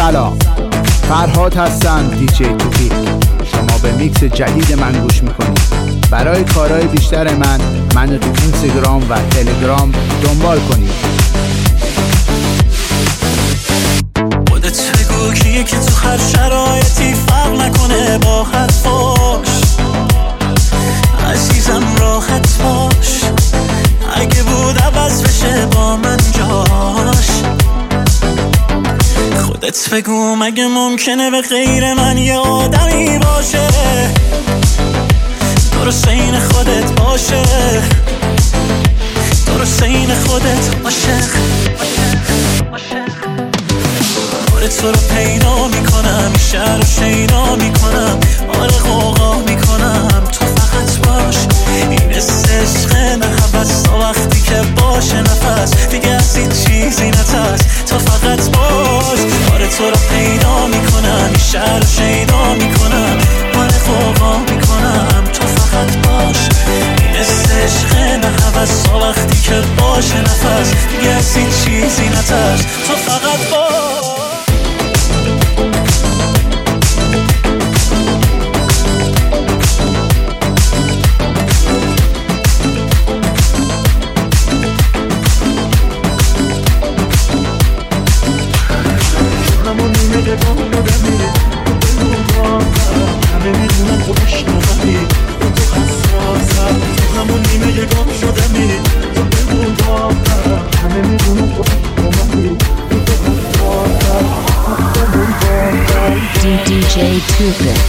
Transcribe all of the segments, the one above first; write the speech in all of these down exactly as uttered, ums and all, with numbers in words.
سلام، فرهاد هستم، دیجی توفیق. شما به میکس جدید من گوش میکنید. برای کارهای بیشتر من منو تو اینستاگرام و تلگرام دنبال کنید. خودت بگو کیه که تو هر شرایطی فرق نکنه با حرفاش. عزیزم راحت باش، اگه بود عوض بشه با من جاش. خودت بگو مگه ممکنه به غیر من یه آدمی باشه درست این خودت باشه، درست این خودت عاشق. تو رو پیدا میکنم، این شهر رو شیدا میکنم، آره غوغا میکنم. تو فقط باش، این عشق نه حوث تا وقتی که باشه نفس دیگه از این چیزی نترس. تو فقط باش، آره تو رو پیدا میکنم، این شهر رو شیدا میکنم، آره غوغا میکنم. تو فقط باش، این عشق نه حوث تا وقتی که باشه نفس دیگه از این چیزی نترس. تو فقط باش. دیجی توفیق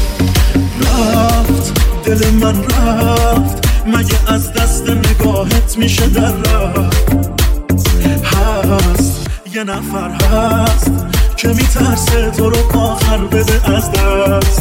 رفت دل من رفت، مگه از دست نگاهت میشه در رفت. هست یه نفر هست که میترسه تو رو آخر بده از دست.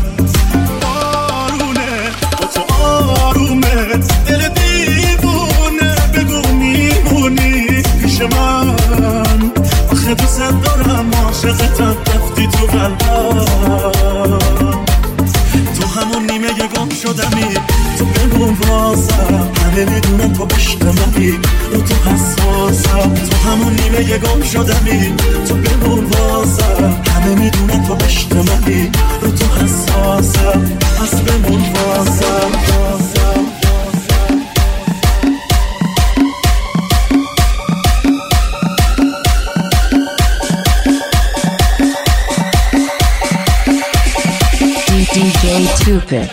آرونه با تو آرومه، دل دیوونه بگو میمونی پیش من. آخه دوست دارم، عاشقتم، رفتی تو قلبم. تو همون نیمه گم شدمی، تو بگو بازم، همه میدونن تو عشق منی، رو تو حساسم. تو همون نیمه گم شدمی، تو بگو بازم، همه میدونن تو عشق منی، رو تو حساسم. پس بمون بازم بازم. دیجی توفیق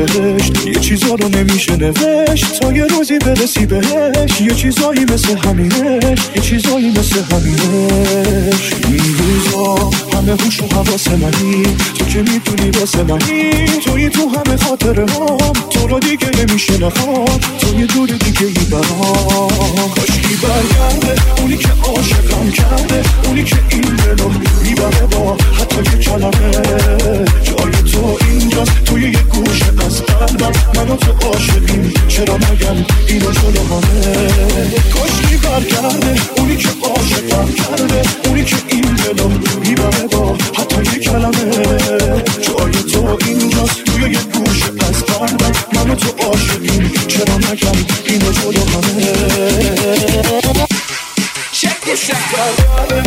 بهشت یه چیزا رو نمیشه نوشت تا یه روزی برسی بهش یه چیزایی مثل همینش یه چیزایی مثل همینش این روزا همه هوش و حواس منی تو که میتونی واسه منی توی تو همه خاطره هم تو رو دیگه نمیشه نخوام تو یه دور دیگه ای برام کاشکی برگرده اونی که عاشقم کرده اونی که این دلو میبره با حتی یه کلمه جای تو اینجاست توی یه گوشه از قلبم منو تو عاشقیم چرا نگم اینو جلو همه کاشکی برگرده اونی که عاشقم کرده اونی که این دلو میبره با حتی یه کلمه جای تو اینجاست توی یه گوشه از قلبم منو تو عاشقیم چرا نگم اینو جلو همه Check this out.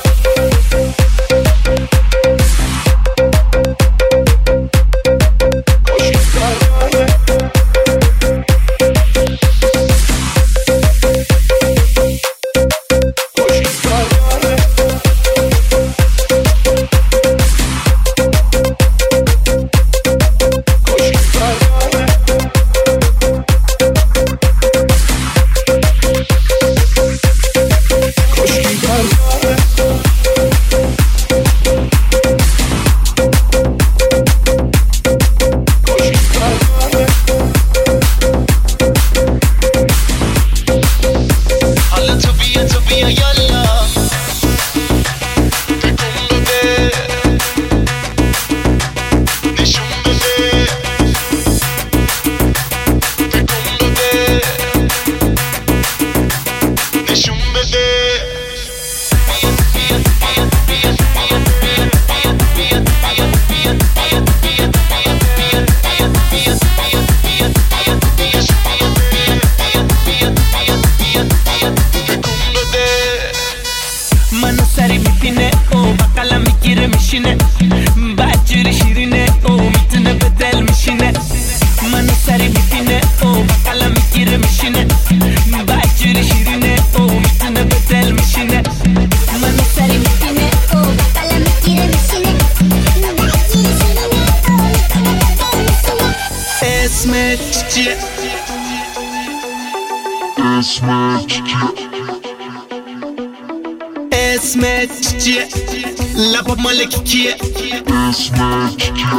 اسمت چیه؟ لبا مال کیه؟ اسمت چیه؟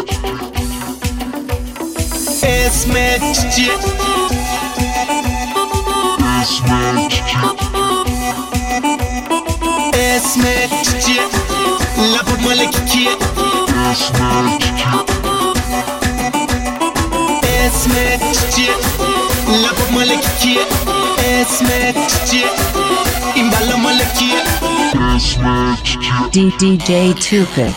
اسمت چیه؟ اسمت چیه؟ اسمت چیه؟ لبا مال کیه؟ اسمت چیه؟ اسمت چیه؟ لبا مال کیه؟ اسمت چیه؟ این بالا مال کیه؟ D D J Tupac.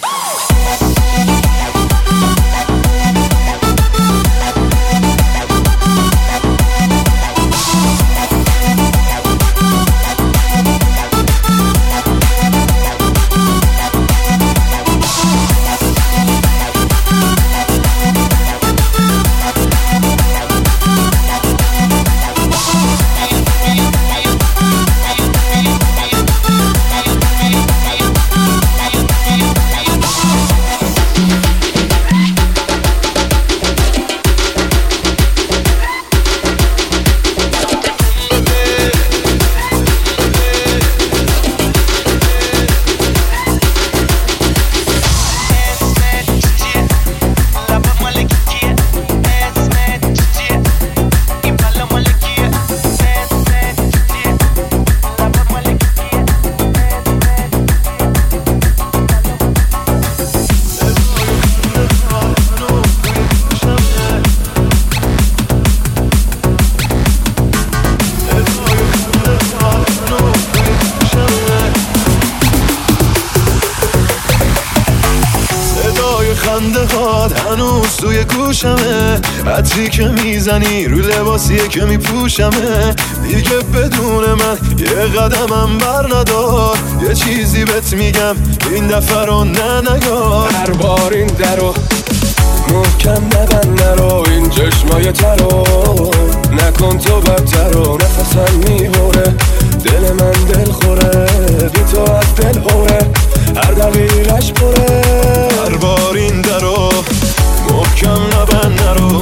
هنوز توی گوشمه عطری که میزنی رو لباسیه که میپوشمه دیگه بدون من یه قدمم بر ندار یه چیزی بهت میگم این دفعه رو نه نگار هر بار این درو محکم نبند نرو این چشمای ترو نکن تو بدتر رو نفسم میبره دل من دل خوره بی تو از دل خوره هر دقیقش پره هر بار این درو محکم نبند نرو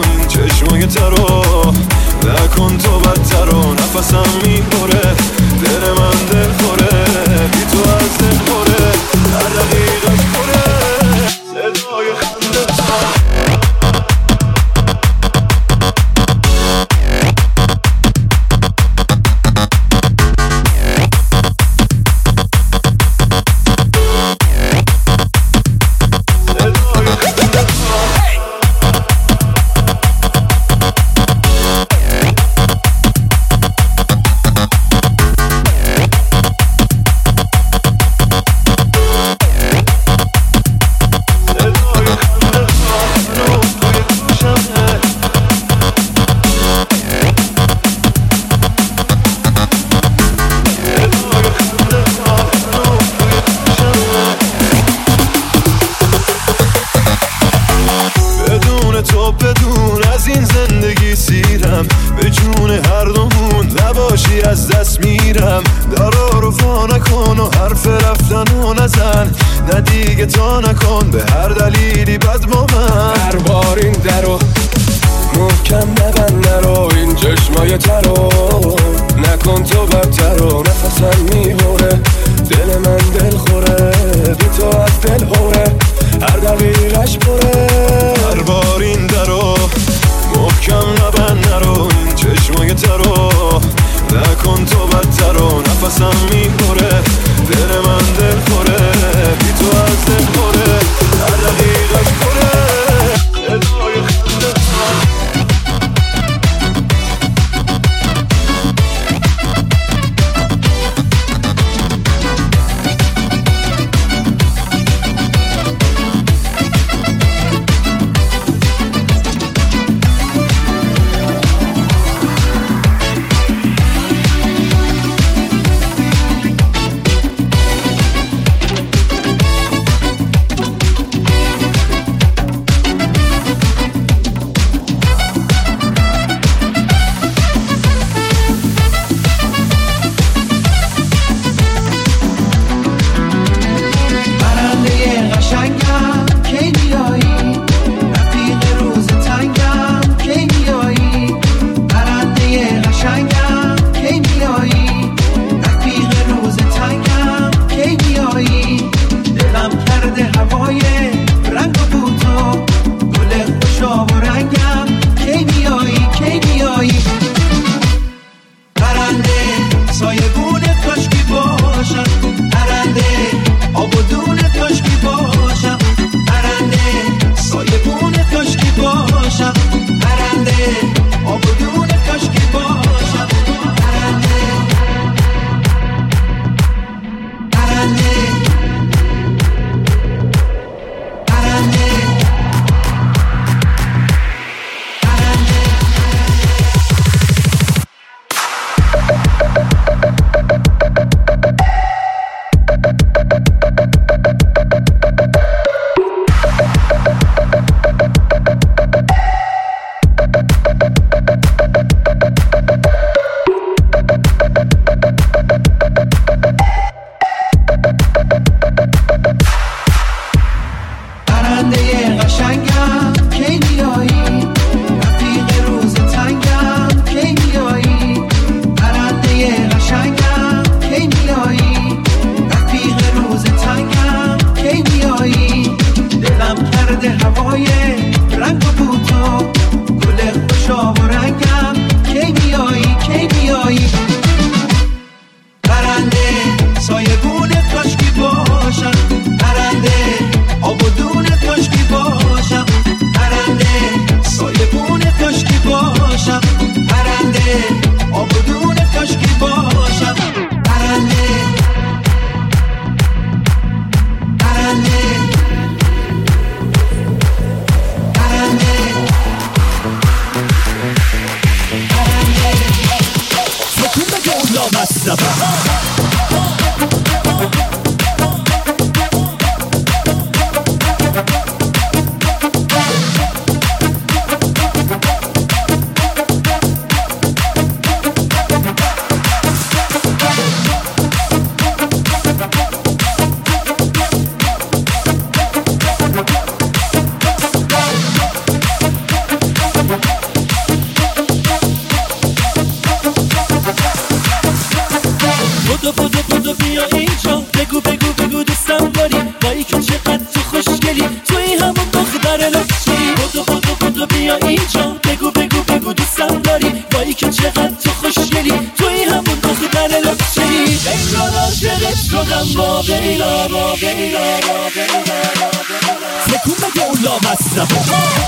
نفسم میبره، دل من دل خوره، بی تو از دل خوره، هر دقیقش خوره، صدای خنده بدو بدو بدو بیا اینجا، بگو بگو بگو دوستم داری، وای که چقدر تو خوشگلی، توی همون دختر لچی. بدو بدو بدو بیا اینجا، بگو بگو بگو دوستم داری، وای که چقدر تو خوشگلی، توی همون دختر لچی. انگار عاشقت شدم با بیلا با بیلا با بیلا. تکون بده اون لامصبو.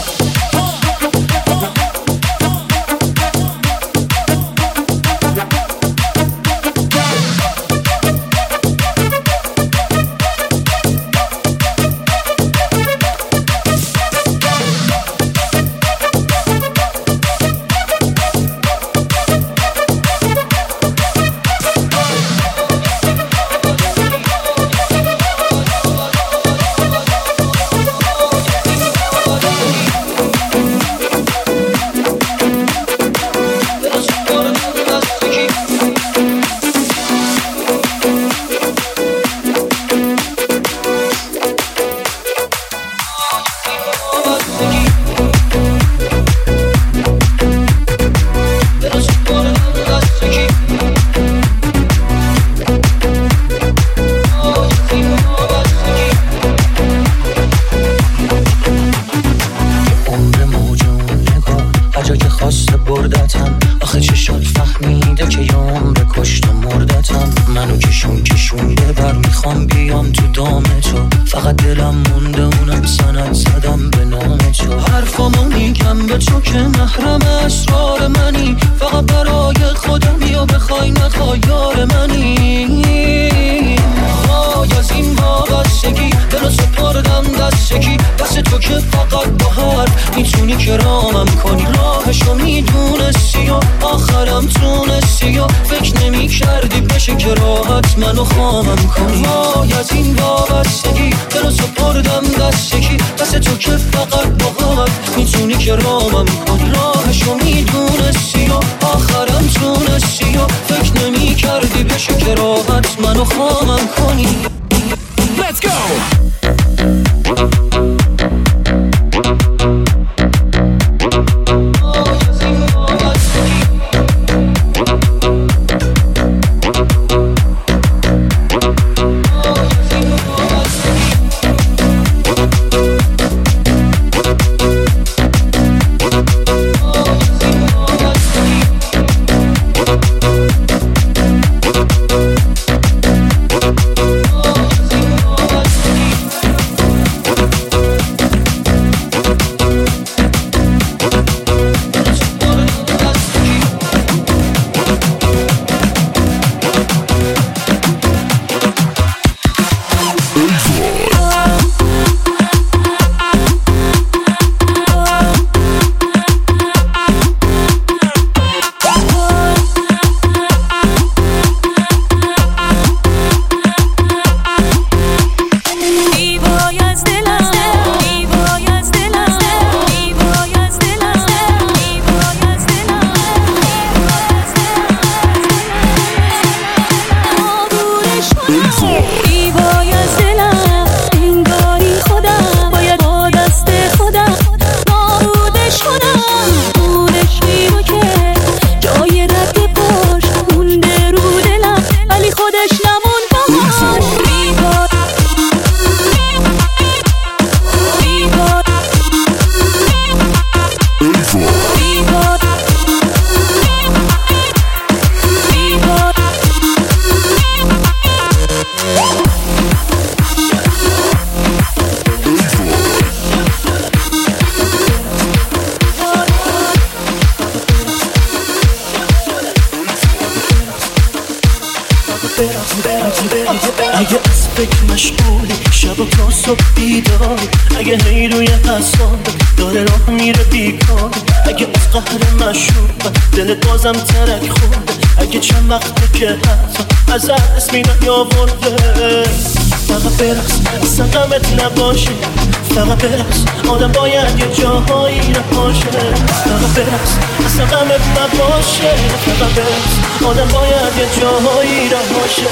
اگه از فکر مشغولی شب و تا صبح بیداری، اگه هی روی حساب داره راه میره بیکار، اگه از قهر مشروب دلت بازم ترک خورده، اگه چند وقته که حتی از اسمی نیاورده. فقط برقص اصلا غمت نباشه، فقط برقص آدم باید یه جاهایی رهاشه. فقط برقص اصلا غمت نباشه، فقط برقص آدم باید یه جاهایی رهاشه.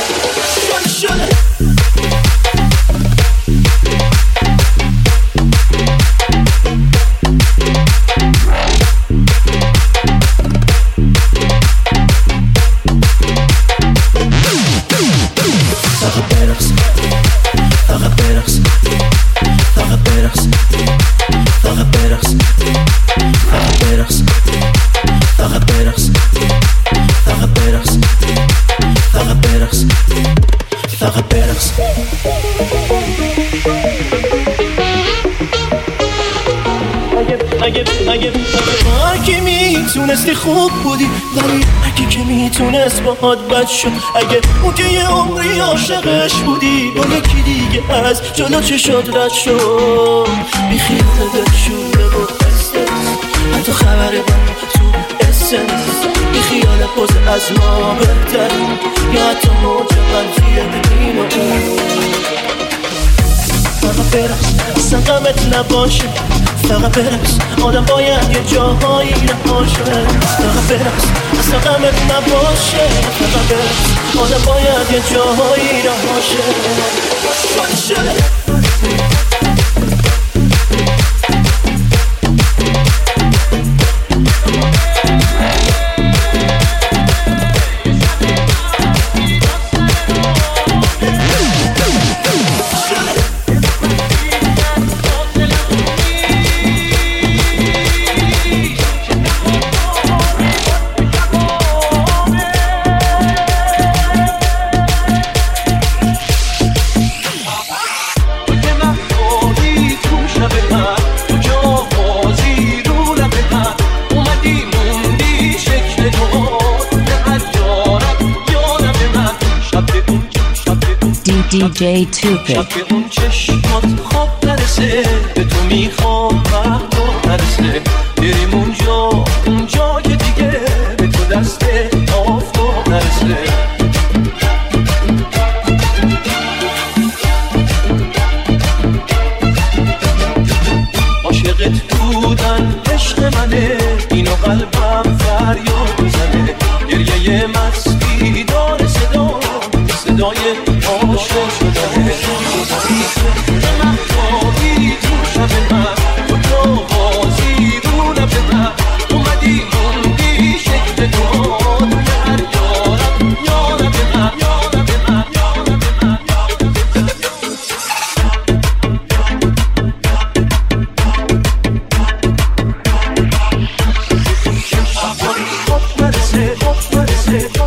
شده شده میدونستی خوب بودی، ولی اگه که میتونست باهات بد شد، اگه اون که یه عمری عاشقش بودی با یکی دیگه از جلو چه شد رد شد. بیخیال دلشونه و استرس، حتی خبر من تو اسنس، بیخیال پوز از ما بهتر، یا حتی موج منفی این و اون. فقط برس اصلا غمت نباشه، فقط برس آدم باید یه جاهایی رهاشه. فقط برس اصلا غمت نباشه، فقط برس آدم باید یه جاهایی رهاشه. دی جی توپک. شب اون چشمات خواب نرسه، به تو میخوام وقت نرسه، بریم اونجا اونجا که دیگه به تو دست آفتاب نرسه. عاشقت بودن عشق منه، اینو قلبم فریاد میزنه، گریه مستی داره صدا، صدای عاشق شدنه. من خواهی تو شب من، کجا بازی رو لب من، اومدی موندی شکل تو توی هر یارم، یارم من، یارم من، یارم من. خوب نرسه، خوب نرسه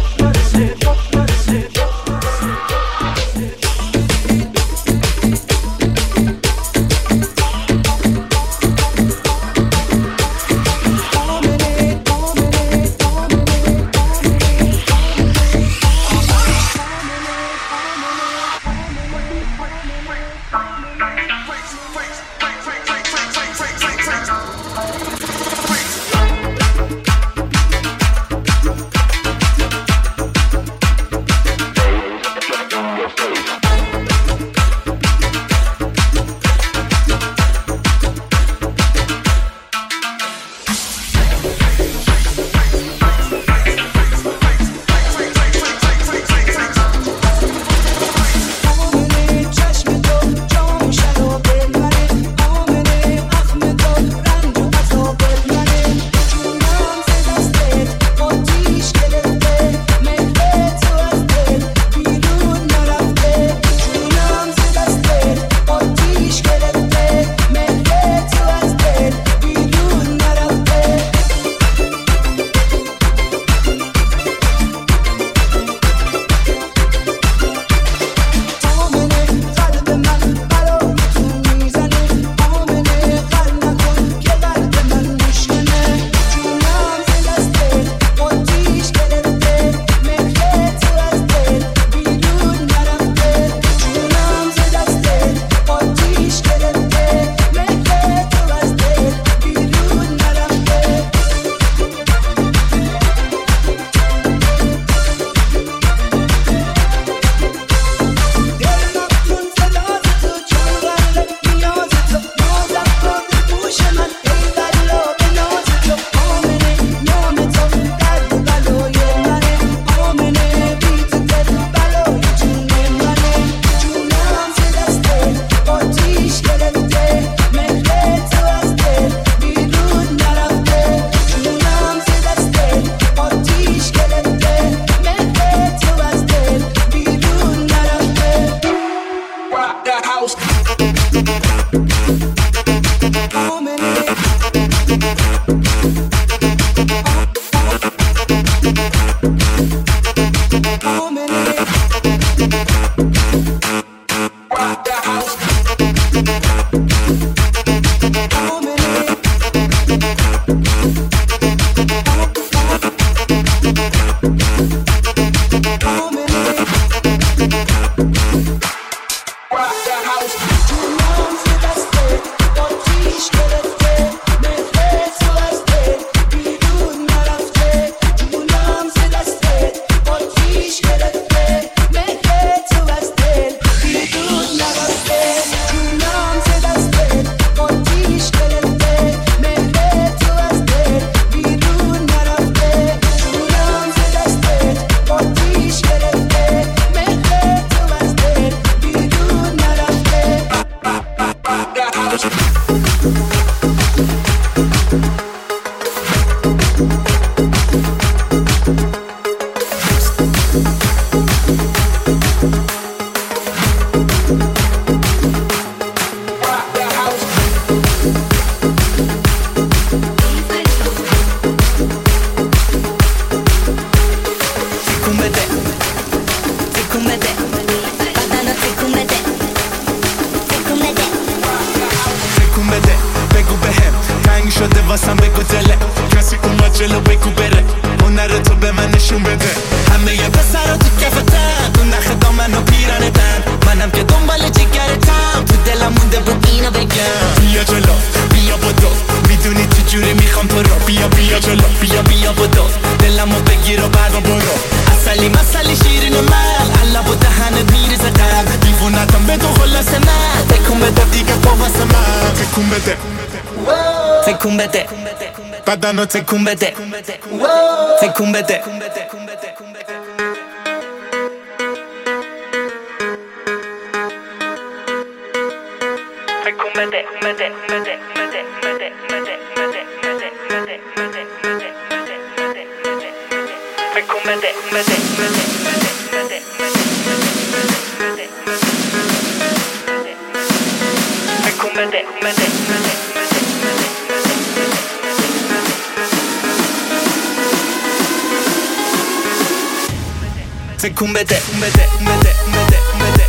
تکون بده تکون بده بدنو تکون بده تکون بده تکون بده بگو بهم تنگ شده واسم بگو دله کسی اومد جلو بگو بره هنر تو به من نشون بده همه یه پسرا تو کفتن تو نخ دامن و پیرانتن منم که دنبال جگرتم تو دلم مونده بود اینو بگم بیا جلو بیا بدو میدونی چجوری میخوام تو رو بیا بیا جلو بیا بیا بدو دلمو بگیر و برم برو اصلی مسلی شیرین من الله با دهنت میریزه قلب دیوونتم به تو خلاص من تکون بده دیگه با واسه من تکون بده تکون بده بدنو تکون بده تکون بده تکون بده بده بده بده بده بده بده بده بده بده تکون بده بده بده بده بده تکون بده بده تکون بده بده بده بده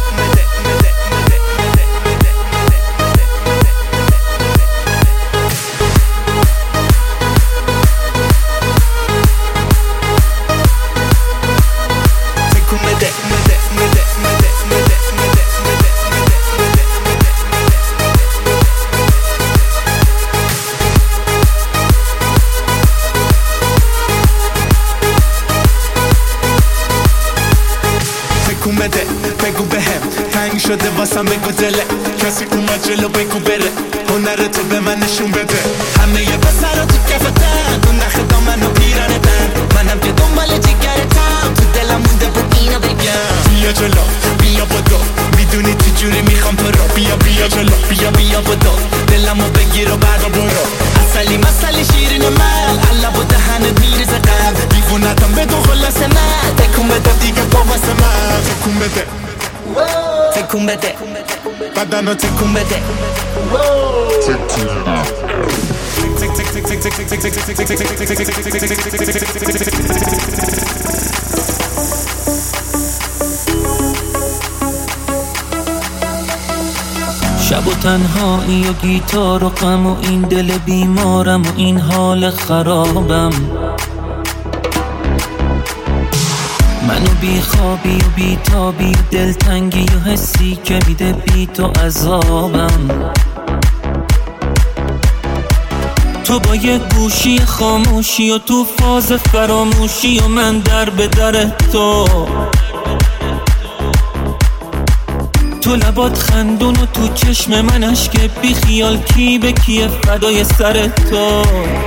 بگو بهم تنگ شده واسم بگو دله کسی اومد جلو بگو بره هنر تو به من نشون بده همه یه پسرا تو کفتن تو نخ دامن و پیرانتن منم که دنبال جگرتم تو دلم مونده بود اینو بگم بیا جلو بیا بدو میدونی چجوری میخوام تو رو بیا بیا جلو بیا بیا بدو دلمو بگیر و برم برو اصلی مسلی شیرین من الله با دهنت میریزه قلب دیوونتم به تو خلاص من تکون بده دیگه با واسه من تکون بده تکون بده بدنو تکون بده شب و تنهایی و گیتار و غم و این دل بیمارم و این حال خرابم منو بی خوابی و بی تابی و دلتنگی و حسی که میده بی تو عذابم تو با یه گوشی خاموشی و تو فاز فراموشی و من در به در تو تو لبات خندون و تو چشم من اشک بی خیال کی به کیه فدای سر تو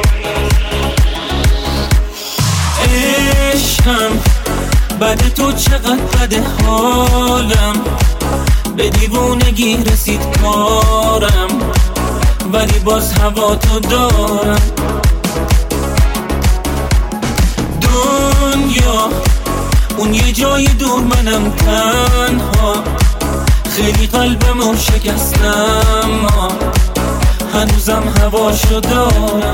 عشقم بعد تو چقدر بده حالم به دیوونگی رسید کارم ولی باز هوا تو دارم دنیا اون یه جای دور منم تنها خیلی قلبمو شکستم هنوزم هواشو دارم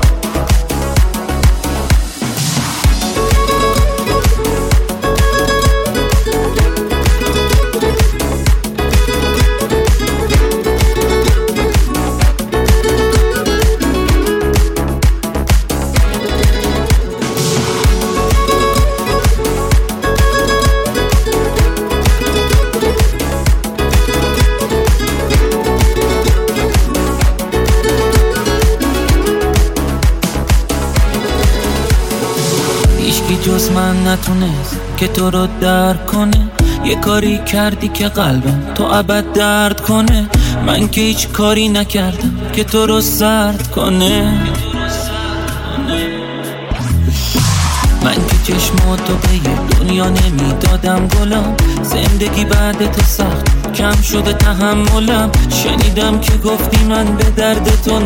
جز من نتونست که تو رو درک کنه یه کاری کردی که قلبم تو ابد درد کنه من که هیچ کاری نکردم که تو رو سرد کنه من که چشماتو به یه دنیا نمیدادم گلم زندگی بعد تو سخت کم شده تحملم شنیدم که گفتی من به درد تو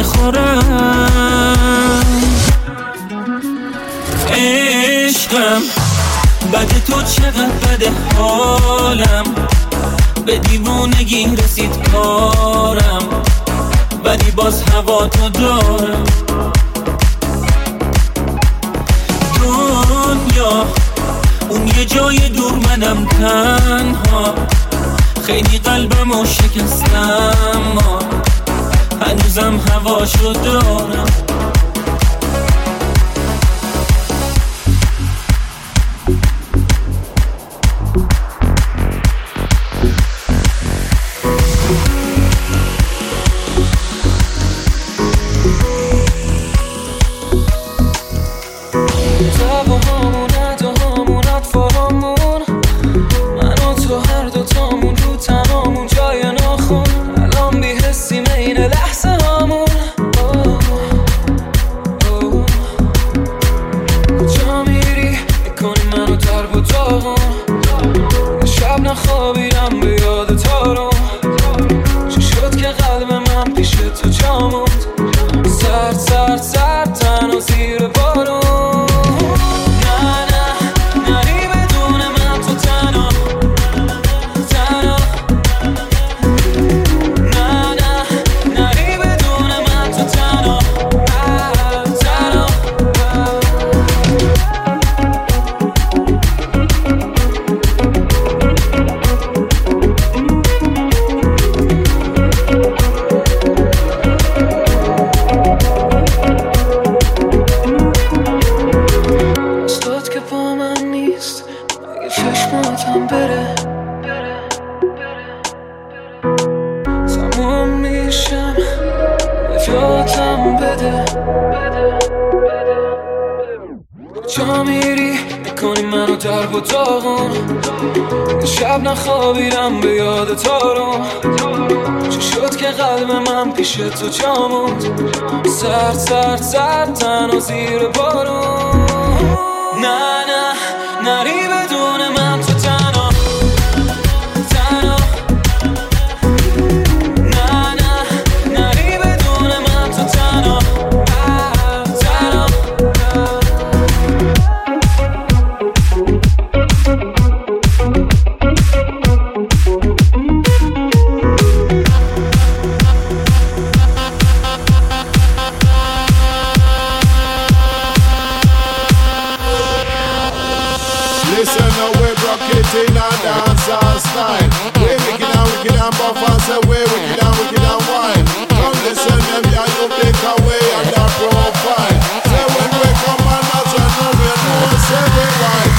نمیخورم عشقم بعد تو چقدر بده حالم به دیوونگی رسید کارم ولی باز هوا تو دارم دنیا یه جای دور منم تنها، خیلی قلبمو شکستم، هنوزم هواشو دارم. جا میری میکنی منو درب و داغون، شب نخوابیدم به یاد تارون. چی شد که قلب من پیش تو جا موند، سرد سرد سرد تنها زیر بارون. نه نه نری بدون من تو تنها تنها، نه نه نری بدون من تو تنها تنها. Listen now, we rock it in a dancehall style. We wicked and wicked and buff and say we wicked and wicked and wild. Come listen them, yeah, you take away on that profile. Say when we come on, that's when you know, you know, say we right.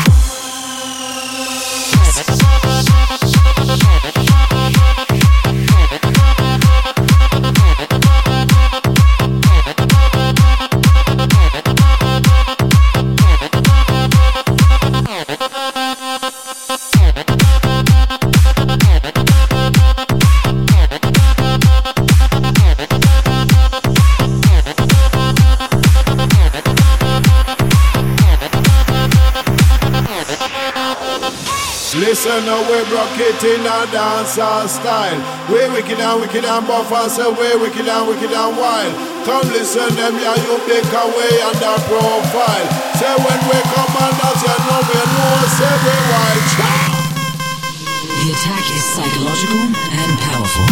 Listen now, we rock it in a dancehall style. We wicked and wicked and buff and say we wicked and wicked and wild. Come listen them, yeah, you take away on that profile. Say when we come on, that's you know, we know, say we right. The attack is psychological and powerful.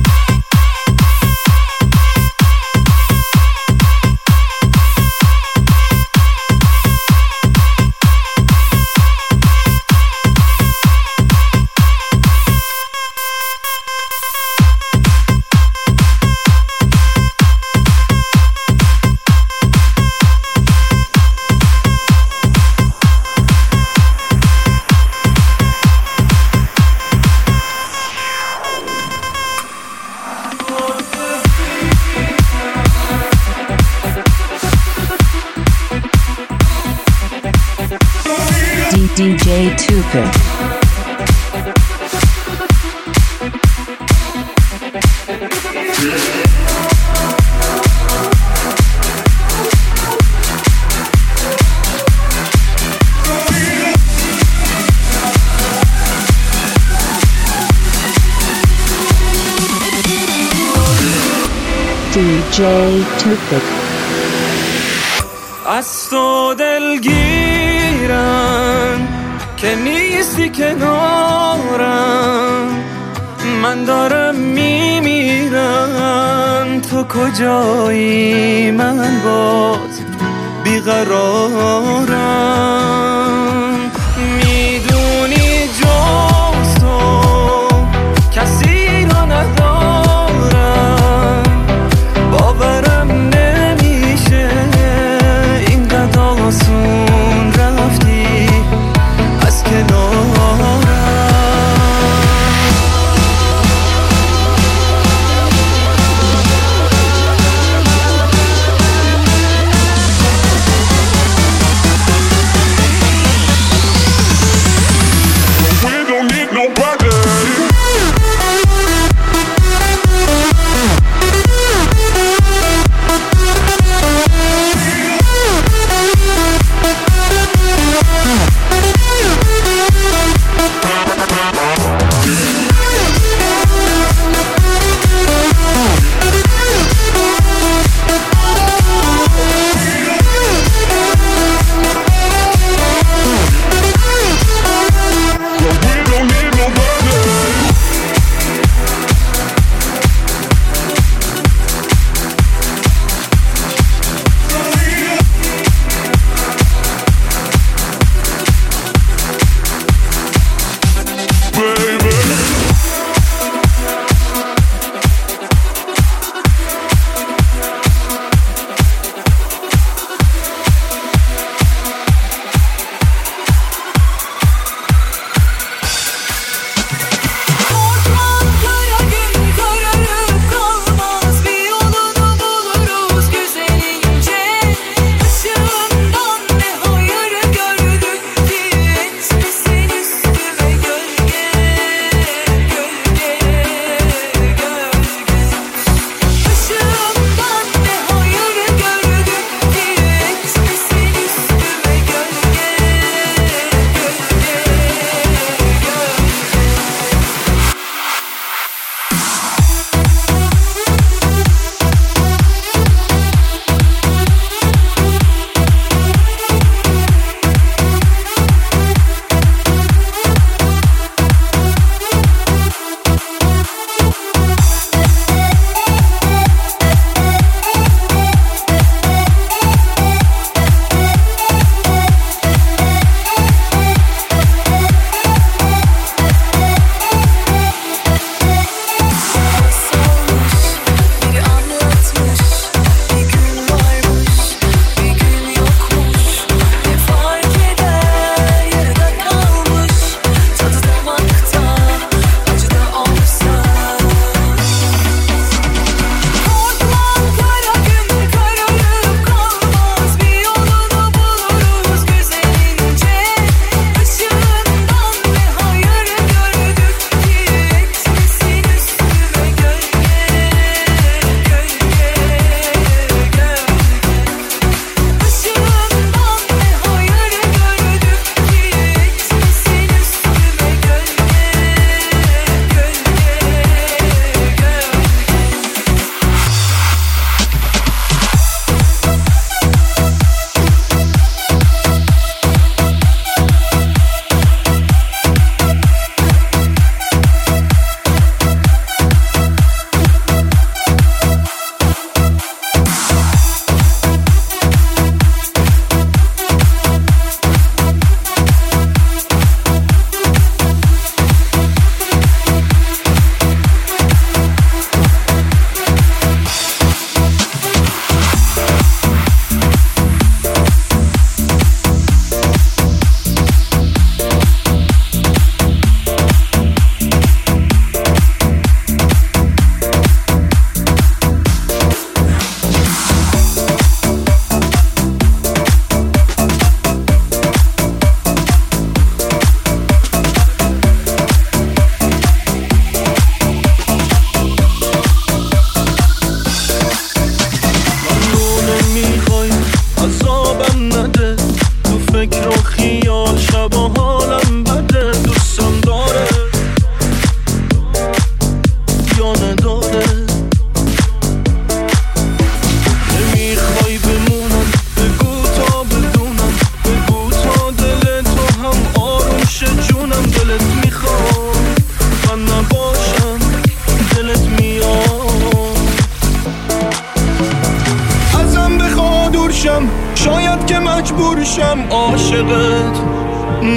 D J Tupac. D J Tupac. از تو دلگیرم که نیستی کنارم، من دارم میمیرم، تو کجایی من باز بیقرارم.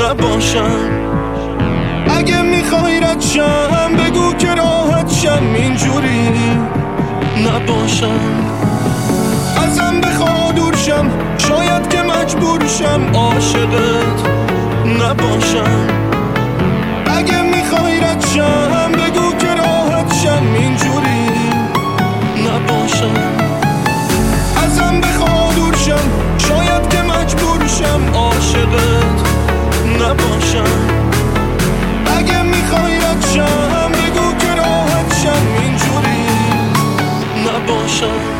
نباشم. اگه میخوای رد شم بگو که راحت شم، اینجوری نباشم. ازم بخوا دور شم، شاید که مجبور شم عاشقت نباشم. اگه میخوای رد شم بگو که راحت شم، اینجوری نباشم. ازم بخوا دور شم، شاید که مجبور شم عاشقت نباشم. اگه میخوای رد شم بگو که راحت شم، اینجوری نباشم.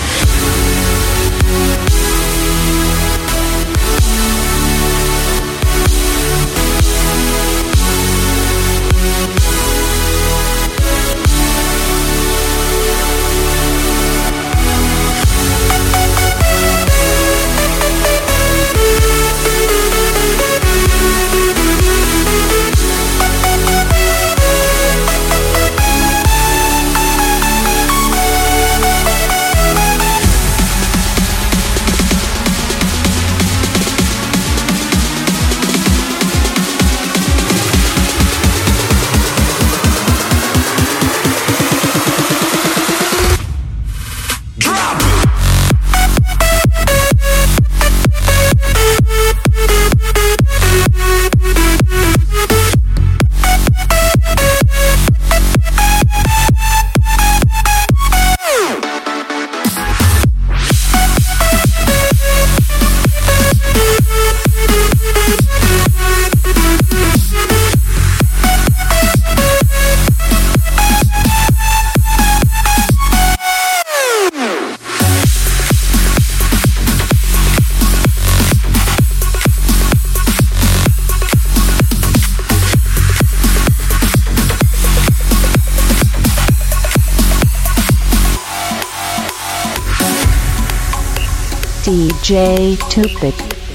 D J Tupic.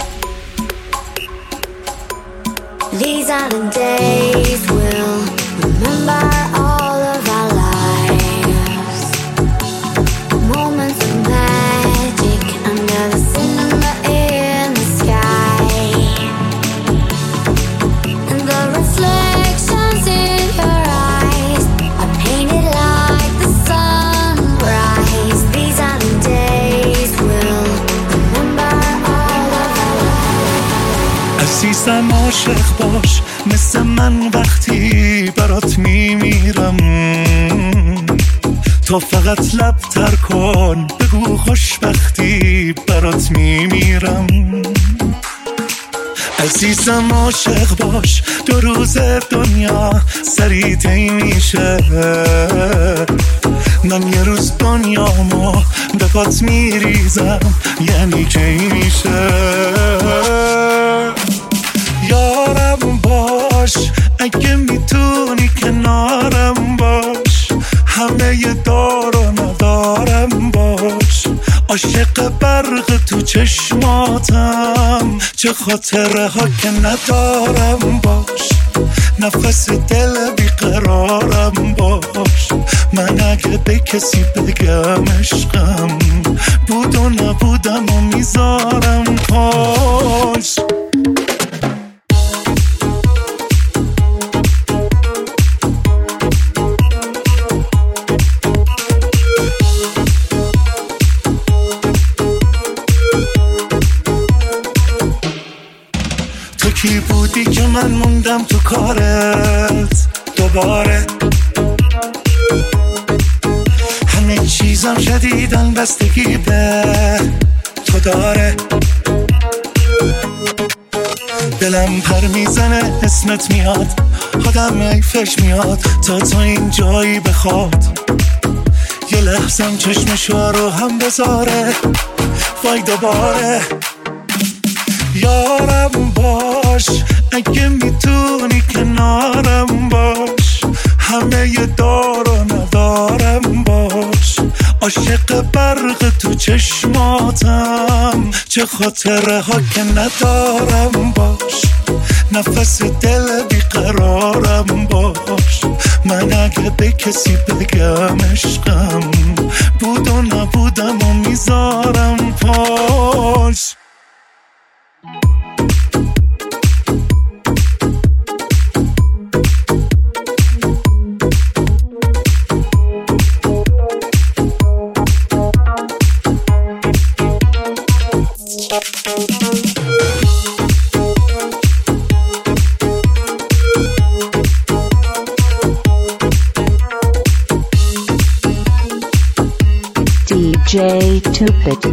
These are the days we'll remember all of our lives. Moments of magic under the cinema in the sky. And the reflections in your eyes are painted like the sunrise. These are the days we'll عزیزم عاشق باش مثل من وقتی برات میمیرم. تو فقط لب تر کن بگو خوشبختی برات میمیرم. عزیزم عاشق باش دو روز دنیا سریع طی میشه. من یه روز دنیامو به پات میریزم یعنی کی میشه. یارم باش اگه میتونی کنارم باش. همه ی دار و ندارم باش. عاشق برق تو چشماتم چه خاطره ها که ندارم باش. نفس دل بیقرارم باش. من اگه به کسی بگم عشقم بود و نبودم و میذارم پاش. کی بودی که من موندم تو کارت دوباره. همه چیزم شدیدن بستگی به تو داره. دلم پر میزنه اسمت میاد آدم ایفش میاد تا تو این جایی بخواد. یه لحظم چشمشو رو هم بذاره وای دوباره. یارم باش اگه میتونی کنارم باش. همه ی دار و ندارم باش. عاشق برق تو چشماتم چه خاطره ها که ندارم باش. نفس دل بیقرارم باش. من اگه به کسی بگم عشقم بود و نبودم و میذارم پاش. جی Tupid.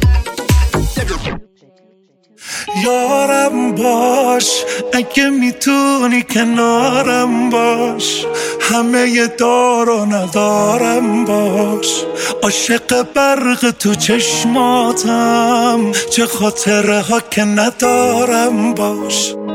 یارم باش اگه میتونی کنارم باش، همه دار و ندارم باش، عاشق برق تو چشماتم، چه خاطره ها که ندارم باش.